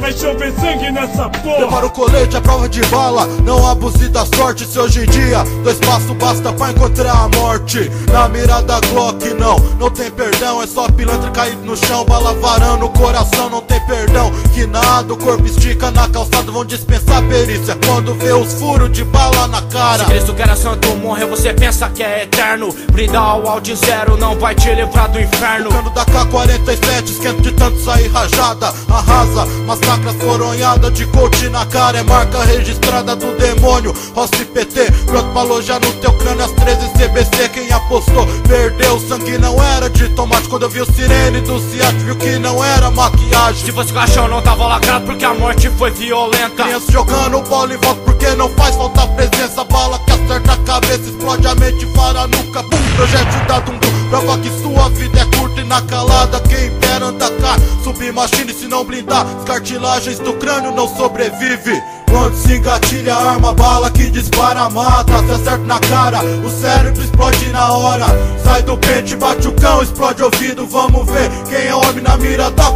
vai chover sangue nessa porra. Prepara o colete, a prova de bala, não abuse da sorte. Se hoje em dia 2 passos basta pra encontrar a morte. Na mira da Glock não tem perdão. É só pilantra caído no chão, bala varando o coração, não tem perdão. Que nada, o corpo estica na calçada, vão dispensar perícia quando vê os furos de bala na cara. Se Cristo que era santo morreu, você pensa que é eterno. Brindar o áudio zero não vai te livrar do inferno. O cano da K-47 esquenta de tanto sair rajada. Arrasa, massacra as coronhadas de coach na cara. É marca registrada do demônio, Rossi PT. Pronto pra alojar no teu crânio as 13 CBC. Quem apostou perdeu, o sangue não era de tomate. Quando eu vi o sirene do Ciat, viu que não era maquiagem. Se fosse caixão não tava lacrado porque a morte foi violenta. Criança jogando bola em volta porque não faz falta presença. Bala que acerta a cabeça, explode a mente, para a nuca. Bum, projétil da Dundum, prova que sua vida é curta e na calada. Quem impera anda cá, submachine se não blindar. As cartilagens do crânio não sobrevive. Quando se engatilha a arma, bala que dispara, mata. Se acerta na cara, o cérebro explode na hora. Sai do pente, bate o cão, explode ouvido. Vamos ver quem é homem na mira da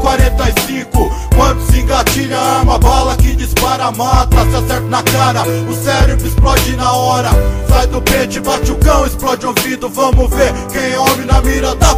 45. Quando se engatilha a arma, bala que dispara, mata. Se acerta na cara, o cérebro explode na hora. Sai do pente, bate o cão, explode ouvido. Vamos ver quem é homem na mira da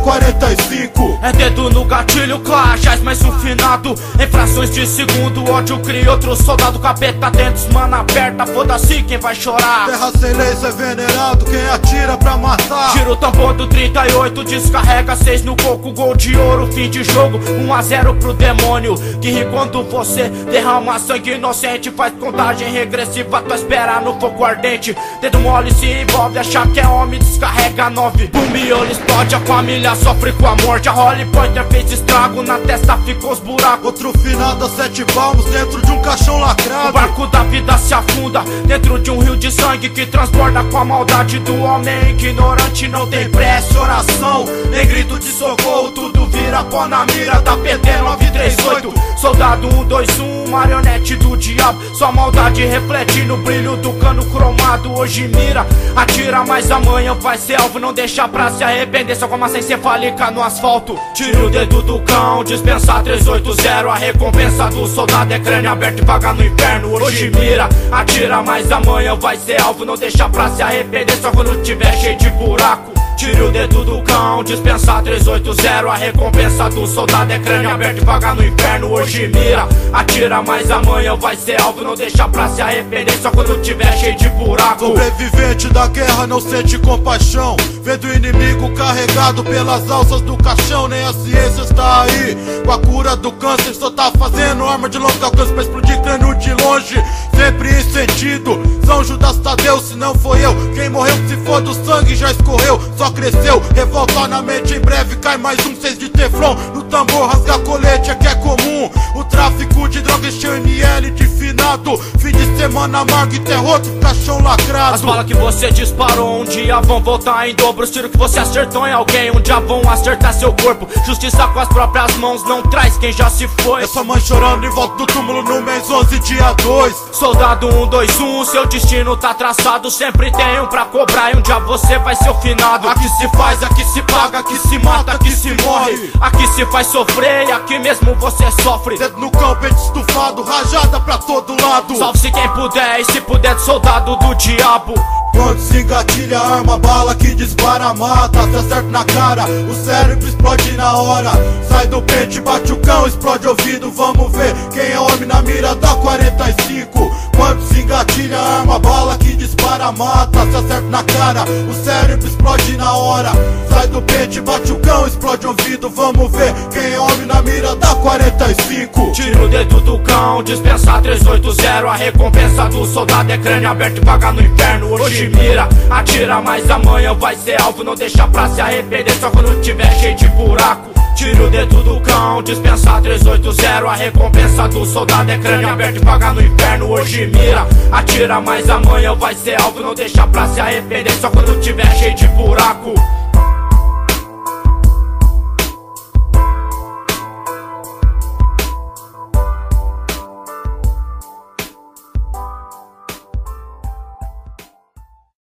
45. É dedo no gatilho, clashais mais um finado. Em frações de segundo, ódio cria outro soldado. Capeta dentes, mano aperta, foda-se quem vai chorar. Terra sem lei, cê é venerado, quem atira pra matar. Tira o tambor do 38, descarrega 6 no coco, gol de ouro, fim de jogo, 1-0 pro demônio. Que ri quando você derrama sangue inocente. Faz contagem regressiva, tua espera no fogo ardente. Dedo mole se envolve, achar que é homem, descarrega 9. O miolo explode, a família sofre com a morte. A Holly Pointer fez estrago, na testa ficou os buracos. Outro finado a 7 palmos dentro de um caixão lacrado. O barco da vida se afunda dentro de um rio de sangue que transborda com a maldade do homem ignorante. Não tem prece, oração, nem grito de socorro. Tudo vira pó na mira da PT 938. Soldado 121, marionete do diabo. Sua maldade reflete no brilho do cano cromado. Hoje mira, atira, mas amanhã vai ser alvo. Não deixa pra se arrepender, só com massa encefálica no asfalto. Tira o dedo do cão, dispensa 380. A recompensa do soldado é crânio aberto e vaga no inferno. Hoje mira, atira, mas amanhã vai ser alvo. Não deixa pra se arrepender, só quando tiver cheio de buraco. Tira o dedo do cão, dispensa 380. A recompensa do soldado é crânio aberto e vaga no inferno. Hoje mira, atira, mas amanhã vai ser alvo. Não deixa pra se arrepender, só quando tiver cheio de buraco. Sobrevivente da guerra não sente compaixão, vendo o inimigo carregado pelas alças do caixão. Nem a ciência está aí com a cura do câncer, só tá fazendo arma de longo alcance pra explodir crânio de longe. Sempre em sentido, São Judas Tadeu, se não foi eu quem morreu, se for do sangue já escorreu. Só cresceu, revolta na mente, em breve cai mais um 6 de teflon. No tambor rasga colete é que é comum. O tráfico de drogas cheio ML de finado. Fim de semana amargo e terror de caixão lacrado. As balas que você disparou um dia vão voltar em dobro. Os tiros que você acertou em alguém um dia vão acertar seu corpo. Justiça com as próprias mãos não traz quem já se foi. É sua mãe chorando em volta do túmulo no mês 11, dia 2. Soldado 121, seu destino tá traçado. Sempre tem um pra cobrar e um dia você vai ser o finado. Aqui se faz, aqui se paga, aqui se mata, aqui se morre. Aqui se faz sofrer e aqui mesmo você sofre. Dedo no cão, peito estufado, rajada pra todo lado. Salve-se quem puder e se puder de soldado do diabo. Quando se engatilha a arma, bala que dispara, mata. Se acerta na cara, o cérebro explode na hora. Sai do pente, bate o cão, explode ouvido. Vamos ver quem é homem na mira da 45. Quando se engatilha a arma, bala que dispara, mata. Se acerta na cara, o cérebro explode na hora. Sai do pente, bate o cão, explode ouvido. Vamos ver quem é homem na mira da 45. Tira o dedo do cão, dispensa 380. A recompensa do soldado é crânio aberto e vaga no inferno. Hoje mira, atira, mas amanhã vai ser alvo. Não deixa pra se arrepender, só quando tiver cheio de buraco. Tira o dedo do cão, dispensa 380. A recompensa do soldado é crânio aberto e vaga no inferno. Hoje mira, atira, mas amanhã vai ser alvo. Não deixa pra se arrepender, só quando tiver cheio de buraco.